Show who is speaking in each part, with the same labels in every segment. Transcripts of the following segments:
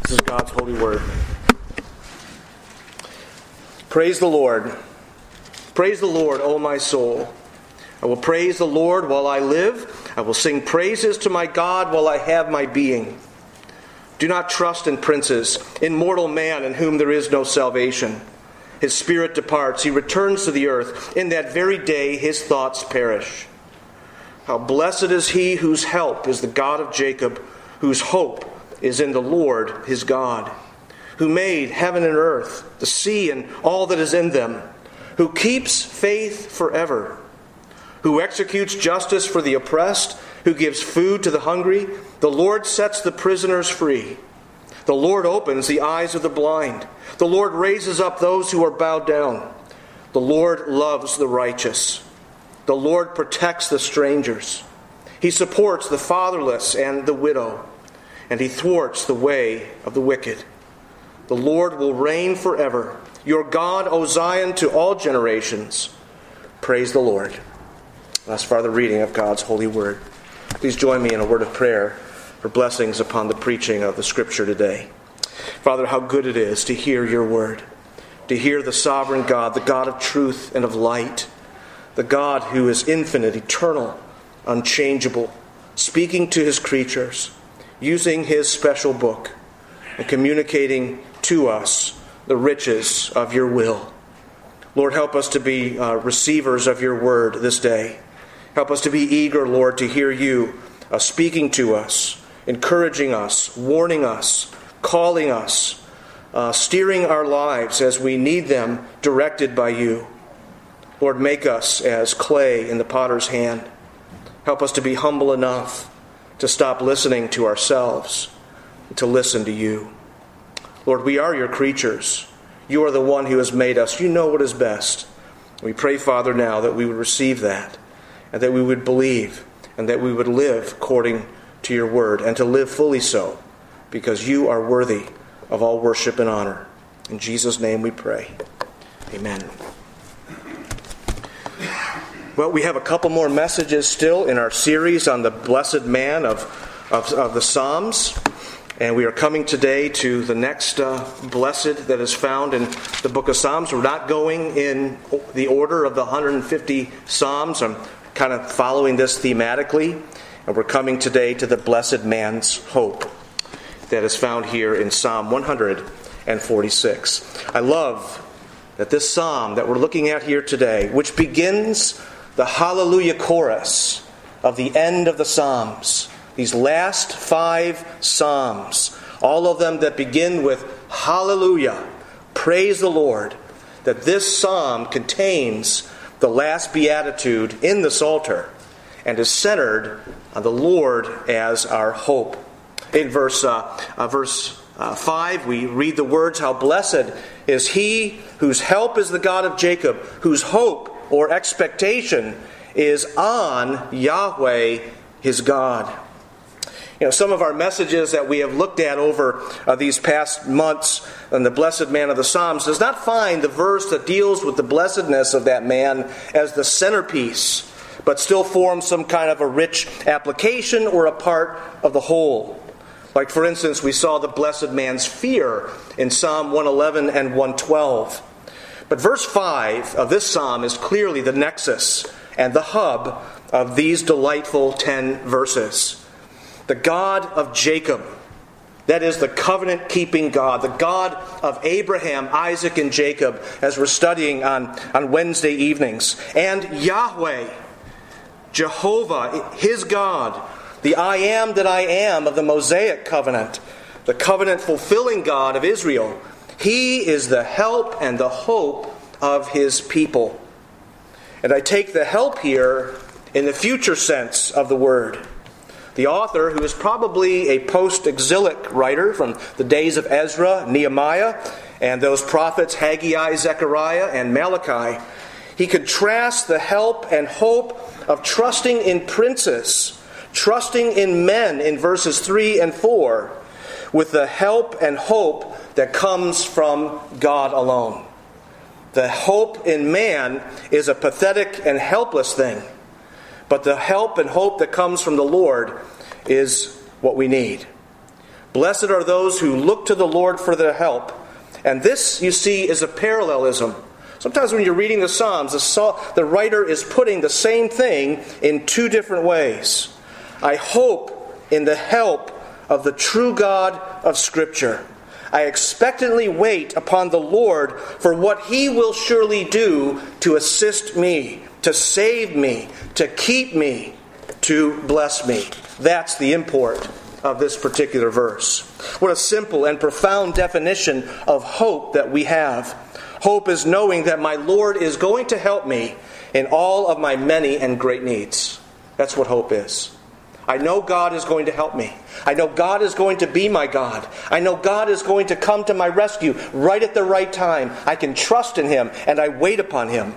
Speaker 1: This is God's holy word. Praise the Lord. Praise the Lord, O my soul. I will praise the Lord while I live. I will sing praises to my God while I have my being. Do not trust in princes, in mortal man in whom there is no salvation. His spirit departs, he returns to the earth. In that very day his thoughts perish. How blessed is he whose help is the God of Jacob, whose hope is in the Lord his God, who made heaven and earth, the sea and all that is in them, who keeps faith forever, who executes justice for the oppressed, who gives food to the hungry. The Lord sets the prisoners free. The Lord opens the eyes of the blind. The Lord raises up those who are bowed down. The Lord loves the righteous. The Lord protects the strangers. He supports the fatherless and the widow, and he thwarts the way of the wicked. The Lord will reign forever. Your God, O Zion, to all generations. Praise the Lord. Thus far the reading of God's holy word. Please join me in a word of prayer for blessings upon the preaching of the Scripture today. Father, how good it is to hear your word, to hear the sovereign God, the God of truth and of light, the God who is infinite, eternal, unchangeable, speaking to his creatures, using his special book, and communicating to us the riches of your will. Lord, help us to be receivers of your word this day. Help us to be eager, Lord, to hear you speaking to us, encouraging us, warning us, calling us, steering our lives as we need them directed by you. Lord, make us as clay in the potter's hand. Help us to be humble enough to stop listening to ourselves and to listen to you. Lord, we are your creatures. You are the one who has made us. You know what is best. We pray, Father, now that we would receive that, and that we would believe, and that we would live according to your word, and to live fully so, because you are worthy of all worship and honor. In Jesus' name we pray. Amen. Well, we have a couple more messages still in our series on the blessed man of the Psalms. And we are coming today to the next blessed that is found in the book of Psalms. We're not going in the order of the 150 Psalms. I'm kind of following this thematically. And we're coming today to the blessed man's hope that is found here in Psalm 146. I love that this psalm that we're looking at here today, which begins the Hallelujah chorus of the end of the Psalms, these last 5 Psalms, all of them that begin with Hallelujah, praise the Lord, that this psalm contains the last beatitude in the Psalter and is centered on the Lord as our hope. In verse 5, we read the words, how blessed is he whose help is the God of Jacob, whose hope or expectation is on Yahweh his God. You know, some of our messages that we have looked at over these past months on the blessed man of the Psalms does not find the verse that deals with the blessedness of that man as the centerpiece, but still forms some kind of a rich application or a part of the whole. Like, for instance, we saw the blessed man's fear in Psalm 111 and 112. But verse 5 of this psalm is clearly the nexus and the hub of these delightful 10 verses. The God of Jacob, that is the covenant-keeping God, the God of Abraham, Isaac, and Jacob, as we're studying on Wednesday evenings. And Yahweh, Jehovah, his God, the I am that I am of the Mosaic covenant, the covenant-fulfilling God of Israel. He is the help and the hope of his people. And I take the help here in the future sense of the word. The author, who is probably a post-exilic writer from the days of Ezra, Nehemiah, and those prophets Haggai, Zechariah, and Malachi, he contrasts the help and hope of trusting in princes, trusting in men in verses 3 and 4, with the help and hope that comes from God alone. The hope in man is a pathetic and helpless thing, but the help and hope that comes from the Lord is what we need. Blessed are those who look to the Lord for their help. And this, you see, is a parallelism. Sometimes when you're reading the Psalms, the writer is putting the same thing in two different ways. I hope in the help of the true God of Scripture. I expectantly wait upon the Lord for what He will surely do to assist me, to save me, to keep me, to bless me. That's the import of this particular verse. What a simple and profound definition of hope that we have. Hope is knowing that my Lord is going to help me in all of my many and great needs. That's what hope is. I know God is going to help me. I know God is going to be my God. I know God is going to come to my rescue right at the right time. I can trust in Him and I wait upon Him.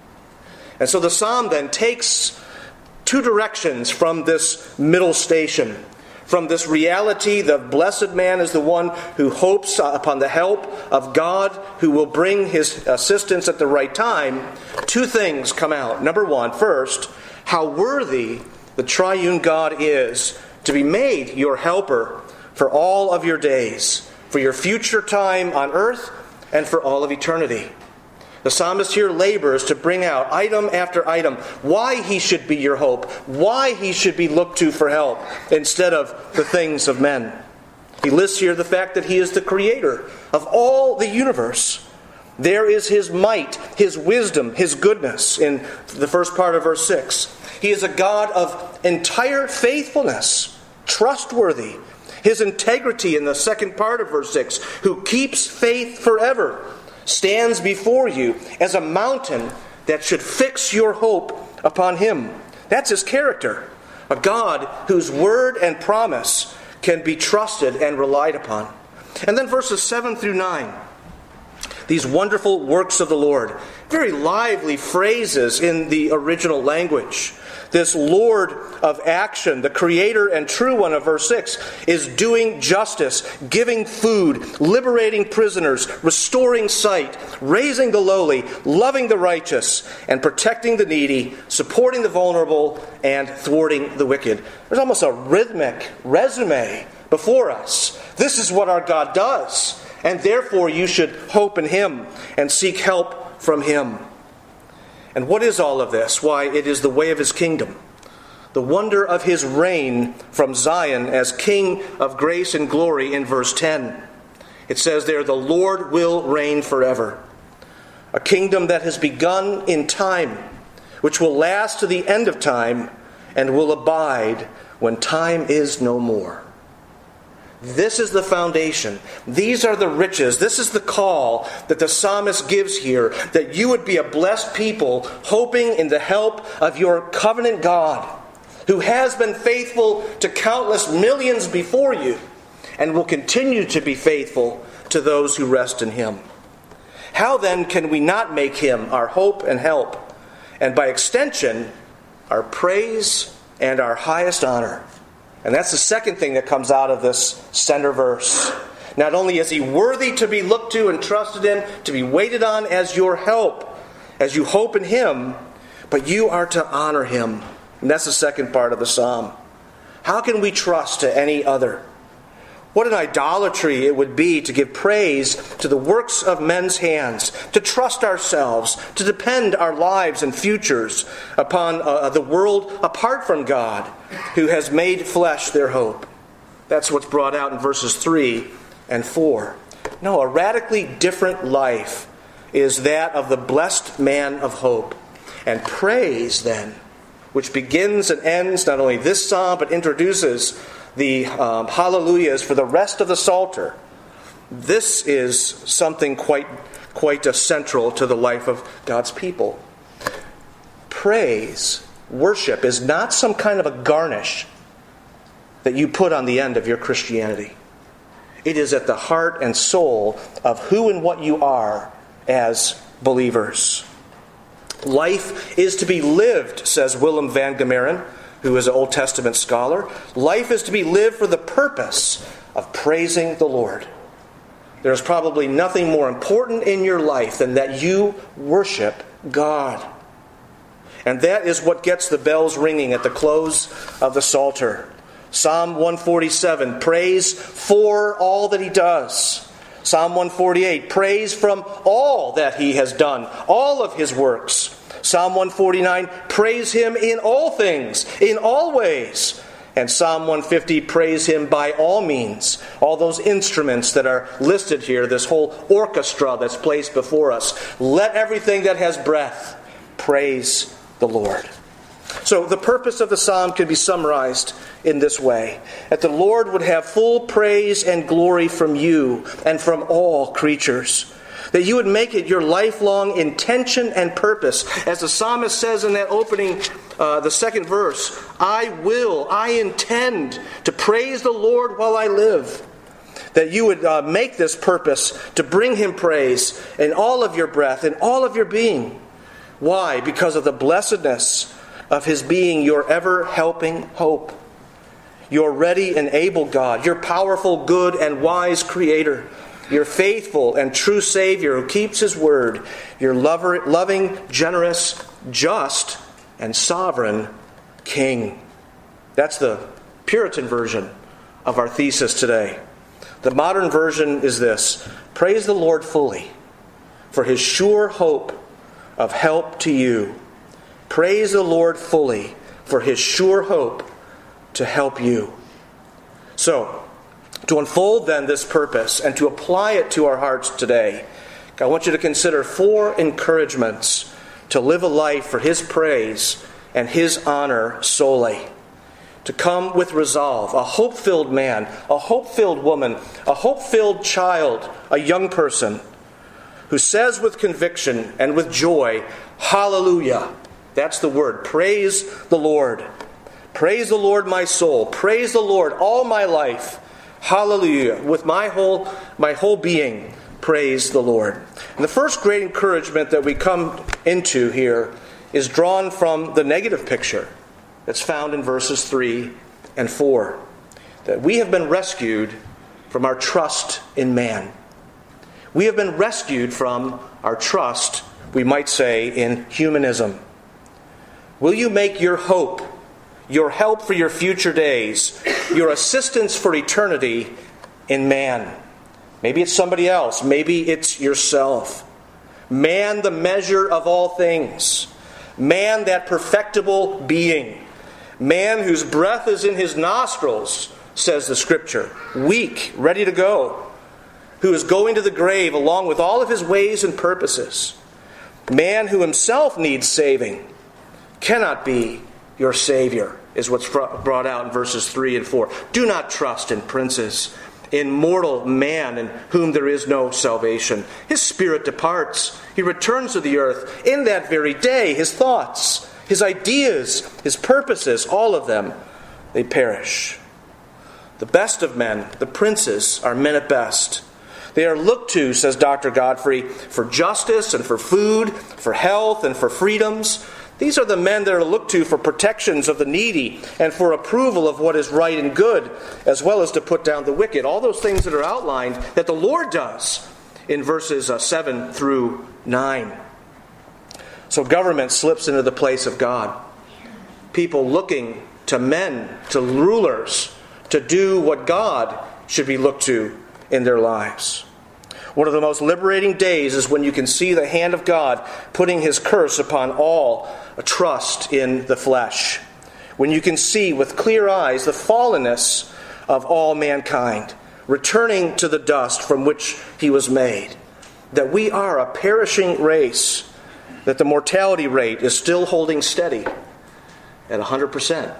Speaker 1: And so the psalm then takes two directions from this middle station. From this reality, the blessed man is the one who hopes upon the help of God who will bring His assistance at the right time. Two things come out. Number one, first, how worthy the triune God is to be made your helper for all of your days, for your future time on earth, and for all of eternity. The psalmist here labors to bring out item after item why he should be your hope, why he should be looked to for help instead of the things of men. He lists here the fact that He is the creator of all the universe. There is His might, His wisdom, His goodness in the first part of verse 6. He is a God of entire faithfulness, trustworthy. His integrity in the second part of verse 6, who keeps faith forever, stands before you as a mountain that should fix your hope upon Him. That's His character. A God whose word and promise can be trusted and relied upon. And then verses 7 through 9. These wonderful works of the Lord. Very lively phrases in the original language. This Lord of action, the creator and true one of verse 6, is doing justice, giving food, liberating prisoners, restoring sight, raising the lowly, loving the righteous, and protecting the needy, supporting the vulnerable, and thwarting the wicked. There's almost a rhythmic resume before us. This is what our God does, and therefore you should hope in Him and seek help from Him. And what is all of this? Why, it is the way of His kingdom. The wonder of His reign from Zion as King of grace and glory in verse 10. It says there, the Lord will reign forever. A kingdom that has begun in time, which will last to the end of time, and will abide when time is no more. This is the foundation. These are the riches. This is the call that the psalmist gives here, that you would be a blessed people, hoping in the help of your covenant God, who has been faithful to countless millions before you, and will continue to be faithful to those who rest in Him. How then can we not make Him our hope and help, and by extension, our praise and our highest honor? And that's the second thing that comes out of this center verse. Not only is He worthy to be looked to and trusted in, to be waited on as your help, as you hope in Him, but you are to honor Him. And that's the second part of the psalm. How can we trust to any other? What an idolatry it would be to give praise to the works of men's hands, to trust ourselves, to depend our lives and futures upon the world apart from God, who has made flesh their hope. That's what's brought out in verses 3 and 4. No, a radically different life is that of the blessed man of hope. And praise, then, which begins and ends not only this psalm, but introduces the hallelujahs for the rest of the Psalter. This is something quite central to the life of God's people. Praise, worship, is not some kind of a garnish that you put on the end of your Christianity. It is at the heart and soul of who and what you are as believers. Life is to be lived, says Willem van Gemeren, who is an Old Testament scholar. Life is to be lived for the purpose of praising the Lord. There's probably nothing more important in your life than that you worship God. And that is what gets the bells ringing at the close of the Psalter. Psalm 147, praise for all that he does. Psalm 148, praise from all that he has done, all of his works. Psalm 149, praise him in all things, in all ways. And Psalm 150, praise him by all means. All those instruments that are listed here, this whole orchestra that's placed before us. Let everything that has breath praise the Lord. So the purpose of the psalm can be summarized in this way: that the Lord would have full praise and glory from you and from all creatures. That you would make it your lifelong intention and purpose. As the psalmist says in that opening, the second verse, I intend to praise the Lord while I live. That you would make this purpose to bring him praise in all of your breath, in all of your being. Why? Because of the blessedness of his being your ever-helping hope. Your ready and able God, your powerful, good, and wise Creator, your faithful and true Savior who keeps his word, your loving, generous, just, and sovereign King. That's the Puritan version of our thesis today. The modern version is this: praise the Lord fully for his sure hope of help to you. Praise the Lord fully for his sure hope to help you. So, to unfold then this purpose and to apply it to our hearts today, I want you to consider 4 encouragements to live a life for his praise and his honor solely. To come with resolve, a hope-filled man, a hope-filled woman, a hope-filled child, a young person, who says with conviction and with joy, hallelujah. That's the word. Praise the Lord. Praise the Lord, my soul. Praise the Lord all my life. Hallelujah. With my whole being, praise the Lord. And the first great encouragement that we come into here is drawn from the negative picture that's found in verses 3 and 4. That we have been rescued from our trust in man. We have been rescued from our trust, we might say, in humanism. Will you make your hope, your help for your future days, your assistance for eternity in man? Maybe it's somebody else. Maybe it's yourself. Man, the measure of all things. Man, that perfectible being. Man whose breath is in his nostrils, says the Scripture. Weak, ready to go. Who is going to the grave along with all of his ways and purposes. Man who himself needs saving cannot be your Savior, is what's brought out in verses 3 and 4. Do not trust in princes, in mortal man in whom there is no salvation. His spirit departs. He returns to the earth in that very day. His thoughts, his ideas, his purposes, all of them, they perish. The best of men, the princes, are men at best. They are looked to, says Dr. Godfrey, for justice and for food, for health and for freedoms. These are the men that are looked to for protections of the needy and for approval of what is right and good, as well as to put down the wicked. All those things that are outlined that the Lord does in verses 7 through 9. So government slips into the place of God. People looking to men, to rulers, to do what God should be looked to in their lives. One of the most liberating days is when you can see the hand of God putting his curse upon all trust in the flesh. When you can see with clear eyes the fallenness of all mankind, returning to the dust from which he was made. That we are a perishing race, that the mortality rate is still holding steady at 100%.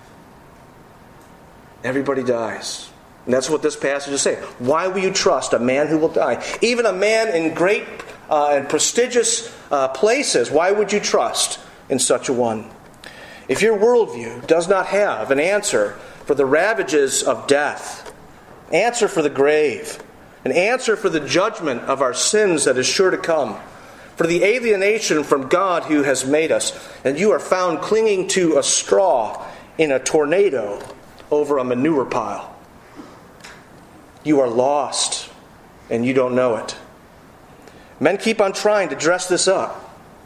Speaker 1: Everybody dies. And that's what this passage is saying. Why will you trust a man who will die? Even a man in great and prestigious places, why would you trust in such a one? If your worldview does not have an answer for the ravages of death, answer for the grave, an answer for the judgment of our sins that is sure to come, for the alienation from God who has made us, and you are found clinging to a straw in a tornado over a manure pile, you are lost, and you don't know it. Men keep on trying to dress this up.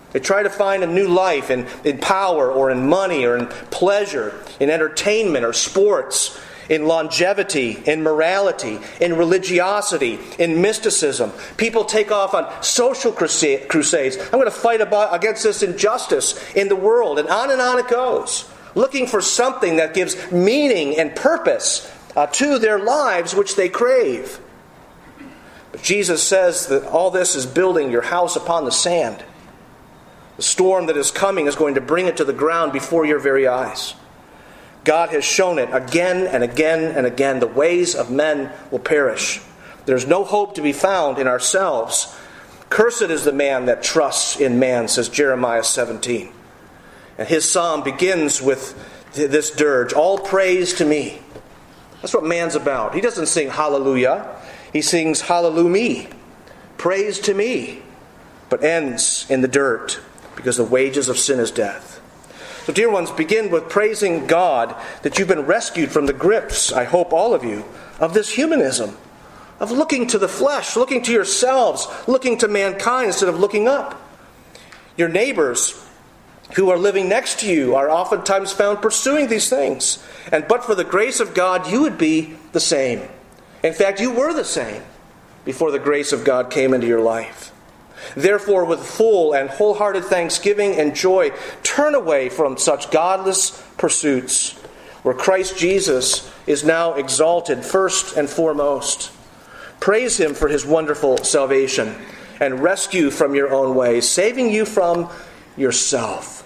Speaker 1: They try to find a new life in power or in money or in pleasure, in entertainment or sports, in longevity, in morality, in religiosity, in mysticism. People take off on social crusades. I'm going to fight against this injustice in the world. And on it goes. Looking for something that gives meaning and purpose to their lives which they crave. But Jesus says that all this is building your house upon the sand. The storm that is coming is going to bring it to the ground before your very eyes. God has shown it again and again and again. The ways of men will perish. There's no hope to be found in ourselves. Cursed is the man that trusts in man, says Jeremiah 17. And his psalm begins with this dirge, all praise to me. That's what man's about. He doesn't sing hallelujah. He sings hallelujah, praise to me, but ends in the dirt because the wages of sin is death. So dear ones, begin with praising God that you've been rescued from the grips, I hope all of you, of this humanism, of looking to the flesh, looking to yourselves, looking to mankind instead of looking up. Your neighbors who are living next to you are oftentimes found pursuing these things. And but for the grace of God, you would be the same. In fact, you were the same before the grace of God came into your life. Therefore, with full and wholehearted thanksgiving and joy, turn away from such godless pursuits, where Christ Jesus is now exalted first and foremost. Praise Him for His wonderful salvation and rescue from your own ways, saving you from yourself.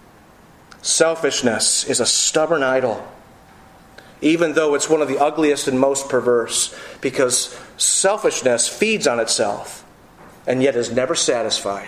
Speaker 1: Selfishness is a stubborn idol, even though it's one of the ugliest and most perverse, because selfishness feeds on itself and yet is never satisfied.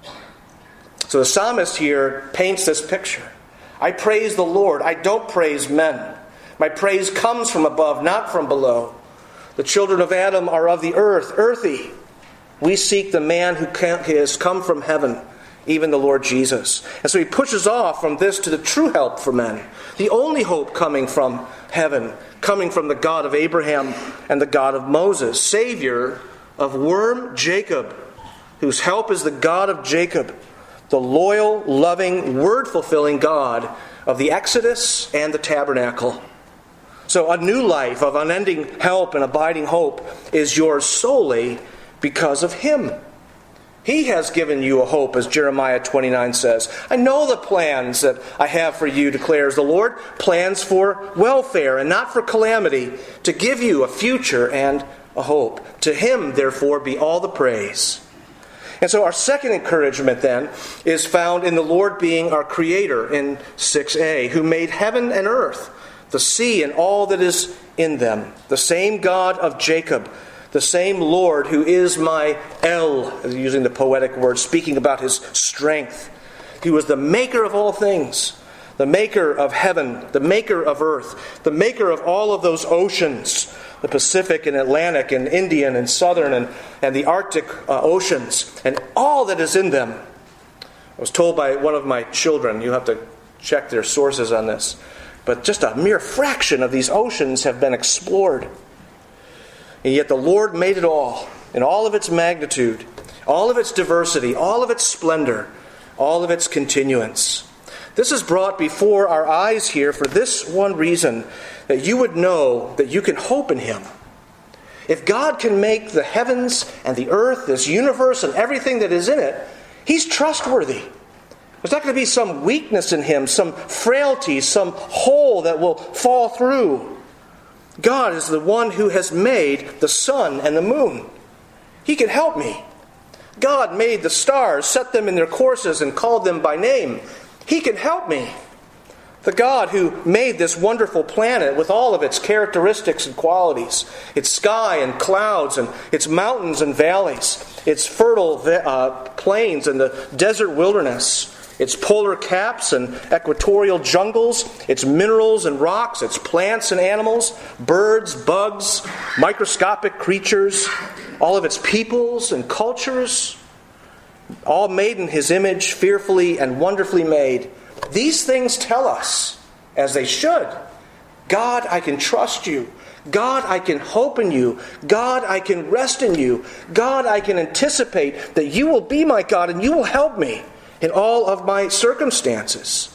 Speaker 1: So the psalmist here paints this picture. I praise the Lord. I don't praise men. My praise comes from above, not from below. The children of Adam are of the earth, earthy. We seek the man who has come from heaven, even the Lord Jesus. And so he pushes off from this to the true help for men. The only hope coming from heaven, coming from the God of Abraham and the God of Moses, Savior of worm Jacob, whose help is the God of Jacob, the loyal, loving, word-fulfilling God of the Exodus and the tabernacle. So a new life of unending help and abiding hope is yours solely because of Him. He has given you a hope, as Jeremiah 29 says. I know the plans that I have for you, declares the Lord, plans for welfare and not for calamity, to give you a future and a hope. To Him, therefore, be all the praise. And so our second encouragement then is found in the Lord being our Creator in 6a, who made heaven and earth, the sea and all that is in them. The same God of Jacob, the same Lord who is my El, using the poetic word, speaking about His strength. He was the maker of all things, the maker of heaven, the maker of earth, the maker of all of those oceans, the Pacific and Atlantic and Indian and Southern and the Arctic oceans, and all that is in them. I was told by one of my children, you have to check their sources on this, but just a mere fraction of these oceans have been explored. And yet the Lord made it all, in all of its magnitude, all of its diversity, all of its splendor, all of its continuance. This is brought before our eyes here for this one reason, that you would know that you can hope in Him. If God can make the heavens and the earth, this universe and everything that is in it, He's trustworthy. There's not going to be some weakness in Him, some frailty, some hole that will fall through. God is the one who has made the sun and the moon. He can help me. God made the stars, set them in their courses, and called them by name. He can help me. The God who made this wonderful planet with all of its characteristics and qualities, its sky and clouds and its mountains and valleys, its fertile plains and the desert wilderness, its polar caps and equatorial jungles, its minerals and rocks, its plants and animals, birds, bugs, microscopic creatures, all of its peoples and cultures, all made in His image, fearfully and wonderfully made. These things tell us, as they should, God, I can trust you. God, I can hope in you. God, I can rest in you. God, I can anticipate that you will be my God and you will help me. in all of my circumstances.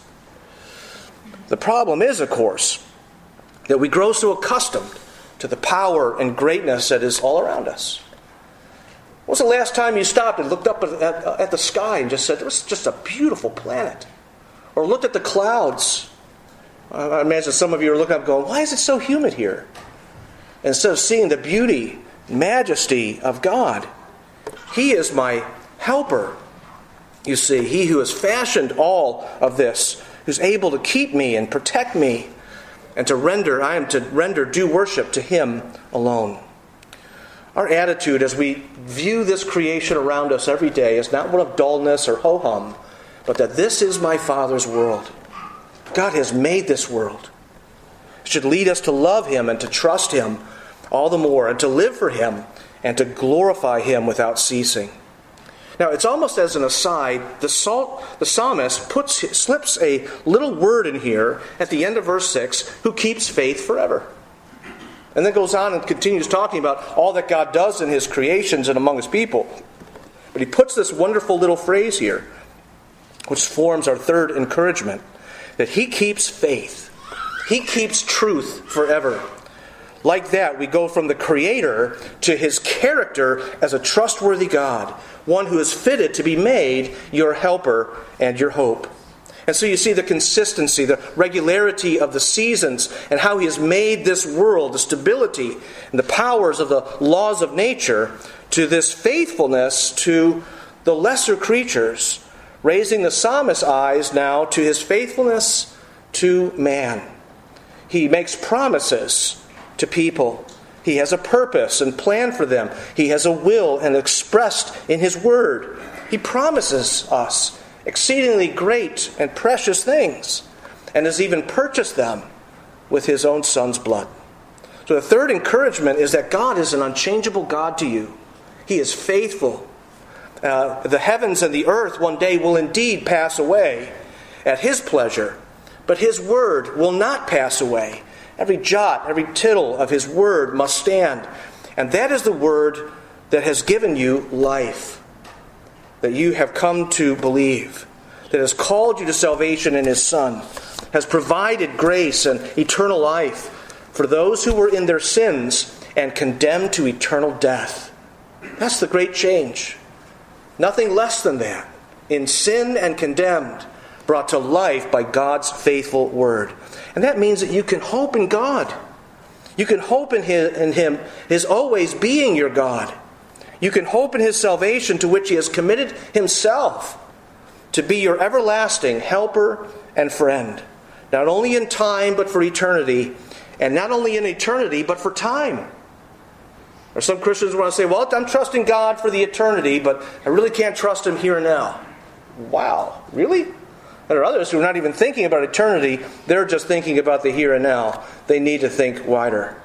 Speaker 1: The problem is, of course, that we grow so accustomed to the power and greatness that is all around us. When was the last time you stopped and looked up at the sky and just said, "This is just a beautiful planet"? Or looked at the clouds? I imagine some of you are looking up going, "Why is it so humid here?" Instead of seeing the beauty, majesty of God. He is my helper. You see, He who has fashioned all of this, who's able to keep me and protect me, and I am to render due worship to Him alone. Our attitude as we view this creation around us every day is not one of dullness or ho-hum, but that this is my Father's world. God has made this world. It should lead us to love Him and to trust Him all the more, and to live for Him and to glorify Him without ceasing. Now, it's almost as an aside, the psalmist slips a little word in here at the end of verse 6, who keeps faith forever. And then goes on and continues talking about all that God does in His creations and among His people. But he puts this wonderful little phrase here, which forms our third encouragement, that He keeps faith. He keeps truth forever. Like that, we go from the Creator to His character as a trustworthy God, one who is fitted to be made your helper and your hope. And so you see the consistency, the regularity of the seasons, and how He has made this world, the stability and the powers of the laws of nature, to this faithfulness to the lesser creatures, raising the psalmist's eyes now to His faithfulness to man. He makes promises to people. He has a purpose and plan for them. He has a will and expressed in His Word. He promises us exceedingly great and precious things, and has even purchased them with His own Son's blood. So the third encouragement is that God is an unchangeable God to you. He is faithful. The heavens and the earth one day will indeed pass away at His pleasure, but His Word will not pass away. Every jot, every tittle of His Word must stand. And that is the Word that has given you life, that you have come to believe, that has called you to salvation in His Son, has provided grace and eternal life for those who were in their sins and condemned to eternal death. That's the great change. Nothing less than that. In sin and condemned, brought to life by God's faithful Word. And that means that you can hope in God. You can hope in Him, His always being your God. You can hope in His salvation, to which He has committed Himself to be your everlasting helper and friend. Not only in time, but for eternity. And not only in eternity, but for time. Or some Christians want to say, well, I'm trusting God for the eternity, but I really can't trust Him here and now. Wow, really? There are others who are not even thinking about eternity. They're just thinking about the here and now. They need to think wider.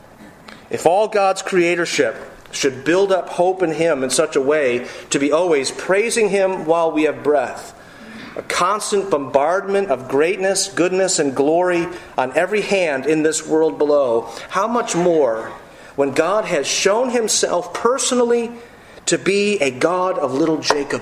Speaker 1: If all God's creatorship should build up hope in Him in such a way to be always praising Him while we have breath, a constant bombardment of greatness, goodness, and glory on every hand in this world below, how much more when God has shown Himself personally to be a God of little Jacob?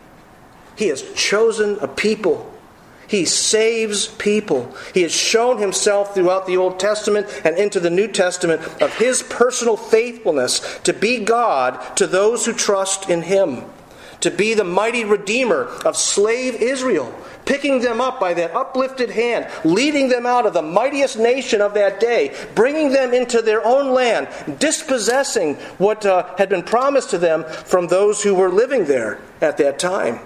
Speaker 1: He has chosen a people. He saves people. He has shown Himself throughout the Old Testament and into the New Testament of His personal faithfulness to be God to those who trust in Him, to be the mighty Redeemer of slave Israel, picking them up by that uplifted hand, leading them out of the mightiest nation of that day, bringing them into their own land, dispossessing what had been promised to them from those who were living there at that time.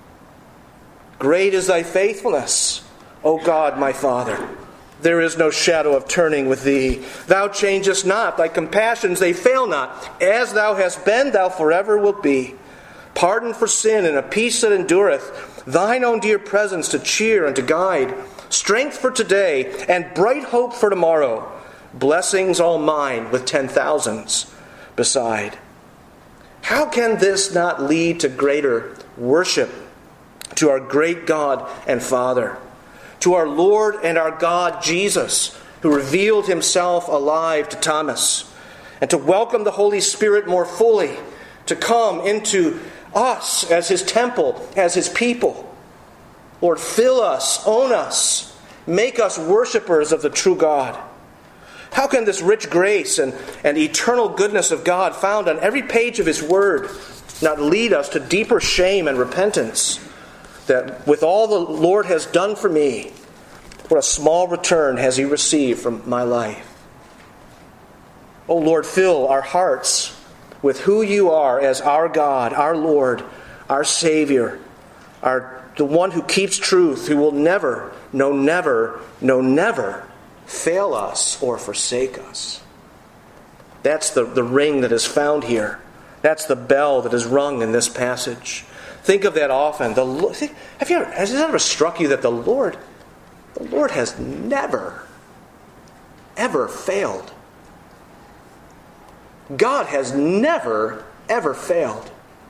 Speaker 1: Great is Thy faithfulness, O God, my Father. There is no shadow of turning with Thee. Thou changest not. Thy compassions, they fail not. As Thou hast been, Thou forever wilt be. Pardon for sin and a peace that endureth. Thine own dear presence to cheer and to guide. Strength for today and bright hope for tomorrow. Blessings all mine with 10,000s beside. How can this not lead to greater worship to our great God and Father, to our Lord and our God Jesus, who revealed Himself alive to Thomas, and to welcome the Holy Spirit more fully, to come into us as His temple, as His people. Lord, fill us, own us, make us worshipers of the true God. How can this rich grace and eternal goodness of God found on every page of His Word not lead us to deeper shame and repentance, that with all the Lord has done for me, what a small return has He received from my life? O Lord, fill our hearts with who You are as our God, our Lord, our Savior, the one who keeps truth, who will never fail us or forsake us. That's the ring that is found here. That's the bell that is rung in this passage. Think of that often. Has it ever struck you that the Lord has never, ever failed? God has never, ever failed.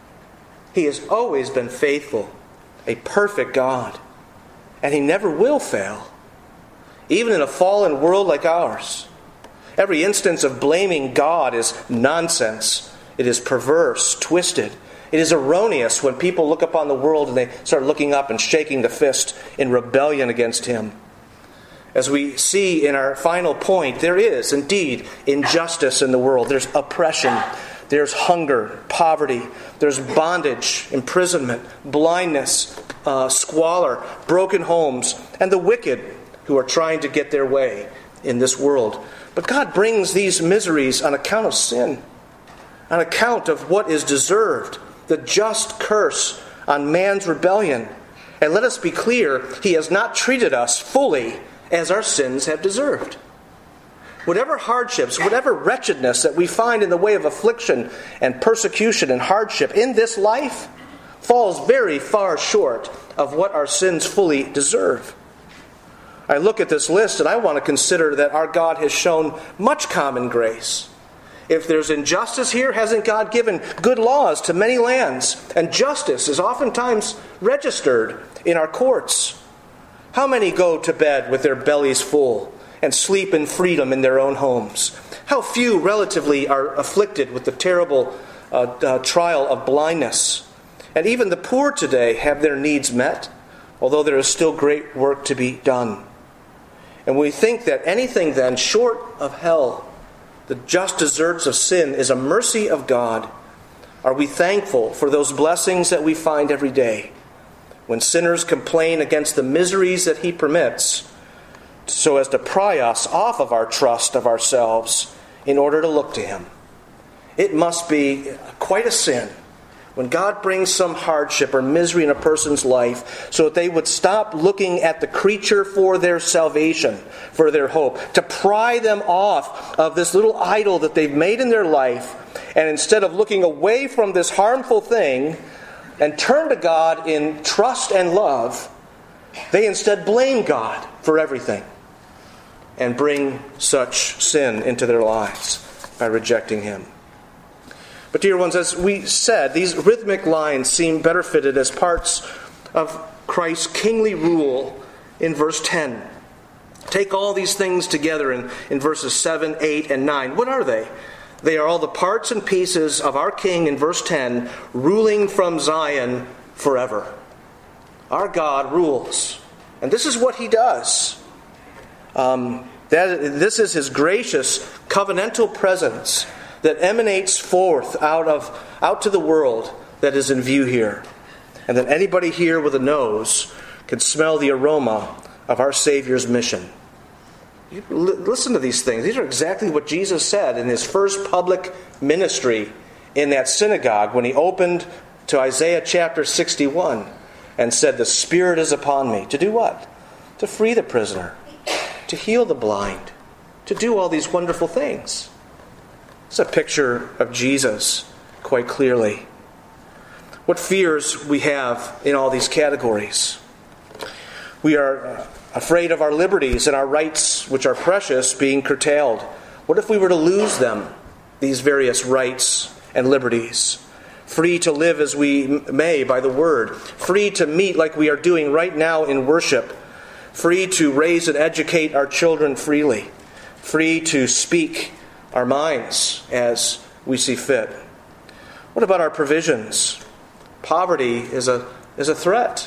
Speaker 1: He has always been faithful, a perfect God, and He never will fail. Even in a fallen world like ours, every instance of blaming God is nonsense. It is perverse, twisted. It is erroneous when people look upon the world and they start looking up and shaking the fist in rebellion against Him. As we see in our final point, there is indeed injustice in the world. There's oppression, there's hunger, poverty, there's bondage, imprisonment, blindness, squalor, broken homes, and the wicked who are trying to get their way in this world. But God brings these miseries on account of sin, on account of what is deserved, the just curse on man's rebellion. And let us be clear, He has not treated us fully as our sins have deserved. Whatever hardships, whatever wretchedness that we find in the way of affliction and persecution and hardship in this life falls very far short of what our sins fully deserve. I look at this list and I want to consider that our God has shown much common grace. If there's injustice here, hasn't God given good laws to many lands? And justice is oftentimes registered in our courts. How many go to bed with their bellies full and sleep in freedom in their own homes? How few relatively are afflicted with the terrible trial of blindness? And even the poor today have their needs met, although there is still great work to be done. And we think that anything then short of hell, the just deserts of sin, is a mercy of God. Are we thankful for those blessings that we find every day? When sinners complain against the miseries that He permits, so as to pry us off of our trust of ourselves in order to look to Him. It must be quite a sin when God brings some hardship or misery in a person's life so that they would stop looking at the creature for their salvation, for their hope, to pry them off of this little idol that they've made in their life, and instead of looking away from this harmful thing and turn to God in trust and love, they instead blame God for everything and bring such sin into their lives by rejecting Him. But dear ones, as we said, these rhythmic lines seem better fitted as parts of Christ's kingly rule in verse 10. Take all these things together in verses 7, 8, and 9. What are they? They are all the parts and pieces of our King in verse 10, ruling from Zion forever. Our God rules. And this is what He does. This is His gracious covenantal presence that emanates forth out to the world that is in view here. And that anybody here with a nose can smell the aroma of our Savior's mission. Listen to these things. These are exactly what Jesus said in His first public ministry in that synagogue when He opened to Isaiah chapter 61 and said, "The Spirit is upon me." To do what? To free the prisoner, to heal the blind, to do all these wonderful things. It's a picture of Jesus quite clearly. What fears we have in all these categories. We are afraid of our liberties and our rights, which are precious, being curtailed. What if we were to lose them, these various rights and liberties? Free to live as we may by the Word. Free to meet like we are doing right now in worship. Free to raise and educate our children freely. Free to speak our minds as we see fit. What about our provisions? Poverty is a threat.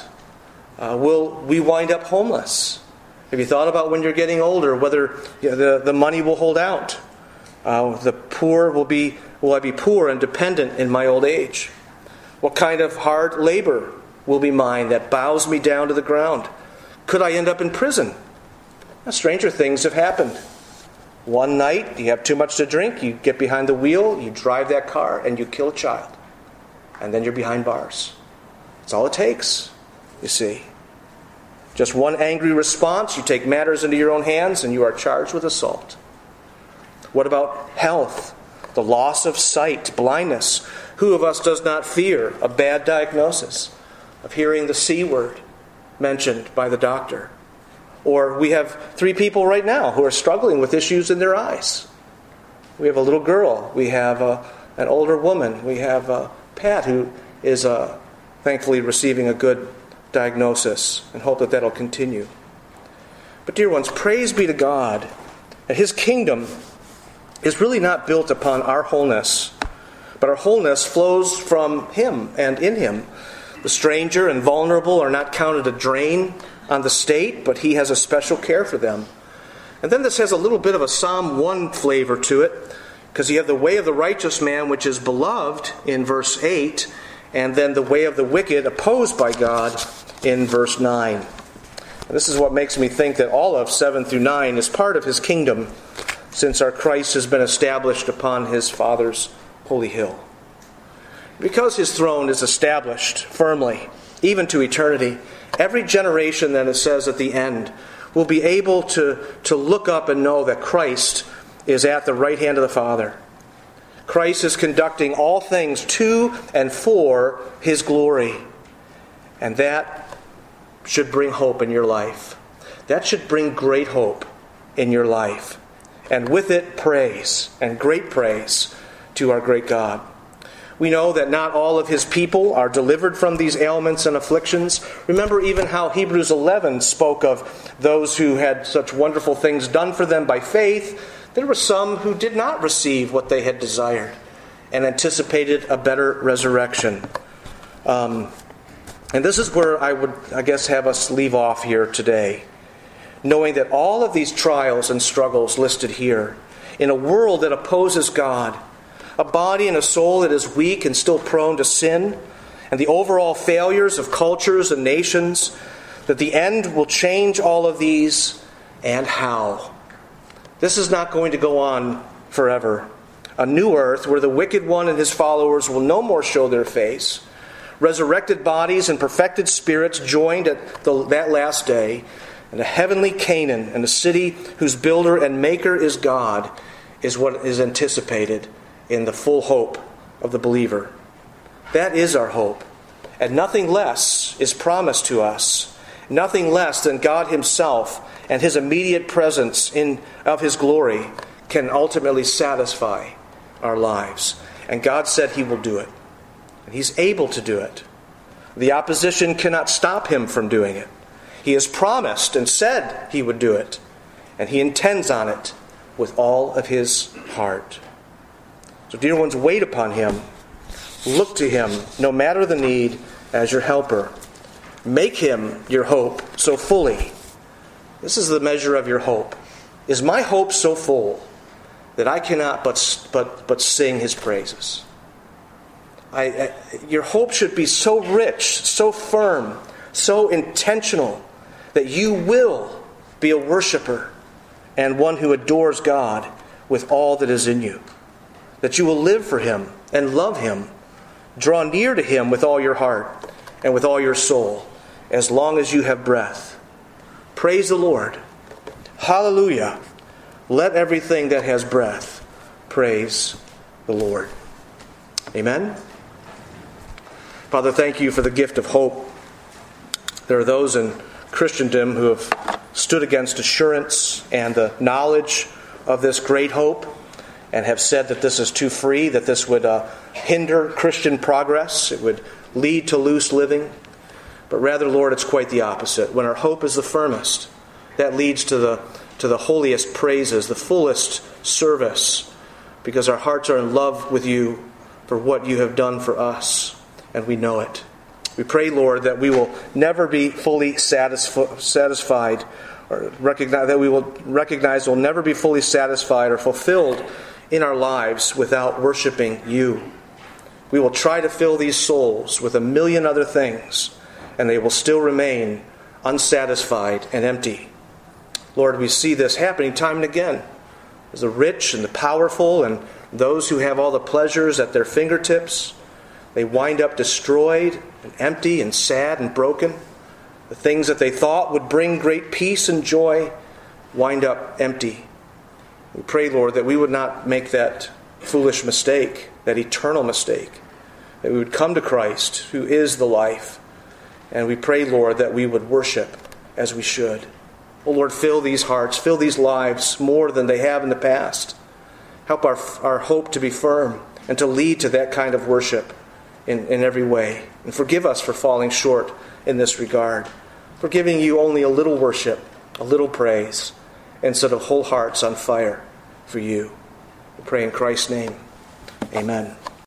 Speaker 1: Will we wind up homeless? Have you thought about when you're getting older whether the money will hold out? The poor will I be poor and dependent in my old age? What kind of hard labor will be mine that bows me down to the ground? Could I end up in prison? Now, stranger things have happened. One night, you have too much to drink, you get behind the wheel, you drive that car, and you kill a child. And then you're behind bars. That's all it takes, you see. Just one angry response, you take matters into your own hands, and you are charged with assault. What about health? The loss of sight, blindness. Who of us does not fear a bad diagnosis of hearing the C word mentioned by the doctor? Or we have 3 people right now who are struggling with issues in their eyes. We have a little girl. We have an older woman. We have Pat, who is thankfully receiving a good diagnosis, and hope that that'll continue. But dear ones, praise be to God that His kingdom is really not built upon our wholeness, but our wholeness flows from Him and in Him. The stranger and vulnerable are not counted a drain on the state, but He has a special care for them. And then this has a little bit of a Psalm 1 flavor to it, because you have the way of the righteous man, which is beloved in verse 8, and then the way of the wicked opposed by God in verse 9. And this is what makes me think that all of 7 through 9 is part of His kingdom, since our Christ has been established upon His Father's holy hill. Because His throne is established firmly, even to eternity, every generation, then it says at the end, will be able to look up and know that Christ is at the right hand of the Father. Christ is conducting all things to and for His glory. And that should bring hope in your life. That should bring great hope in your life. And with it, praise, and great praise to our great God. We know that not all of His people are delivered from these ailments and afflictions. Remember even how Hebrews 11 spoke of those who had such wonderful things done for them by faith. There were some who did not receive what they had desired and anticipated a better resurrection. And this is where I would, have us leave off here today, knowing that all of these trials and struggles listed here, in a world that opposes God, a body and a soul that is weak and still prone to sin, and the overall failures of cultures and nations, that the end will change all of these, and how. This is not going to go on forever. A new earth where the wicked one and his followers will no more show their face. Resurrected bodies and perfected spirits joined at that last day, and a heavenly Canaan and a city whose builder and maker is God is what is anticipated in the full hope of the believer. That is our hope. And nothing less is promised to us. Nothing less than God Himself and His immediate presence of His glory can ultimately satisfy our lives. And God said He will do it. And He's able to do it. The opposition cannot stop Him from doing it. He has promised and said He would do it. And He intends on it with all of His heart. So dear ones, wait upon Him. Look to Him, no matter the need, as your helper. Make Him your hope so fully. This is the measure of your hope. Is my hope so full that I cannot but sing His praises? Your hope should be so rich, so firm, so intentional, that you will be a worshiper and one who adores God with all that is in you. That you will live for Him and love Him. Draw near to Him with all your heart and with all your soul, as long as you have breath. Praise the Lord. Hallelujah. Let everything that has breath praise the Lord. Amen. Father, thank You for the gift of hope. There are those in Christendom who have stood against assurance and the knowledge of this great hope and have said that this is too free, that this would hinder Christian progress, it would lead to loose living. But rather, Lord, it's quite the opposite. When our hope is the firmest, that leads to the holiest praises, the fullest service, because our hearts are in love with You for what You have done for us. and we know it. We pray, Lord, that we will never be fully satisfied, or recognize we'll never be fully satisfied or fulfilled in our lives without worshiping you. We will try to fill these souls with a million other things, and they will still remain unsatisfied and empty. Lord, we see this happening time and again. As the rich and the powerful and those who have all the pleasures at their fingertips, they wind up destroyed and empty and sad and broken. The things that they thought would bring great peace and joy wind up empty. We pray, Lord, that we would not make that foolish mistake, that eternal mistake, that we would come to Christ, who is the life. And we pray, Lord, that we would worship as we should. Oh, Lord, fill these hearts, fill these lives more than they have in the past. Help our hope to be firm and to lead to that kind of worship in every way. And forgive us for falling short in this regard, for giving you only a little worship, a little praise, instead of whole hearts on fire for you. We pray in Christ's name. Amen.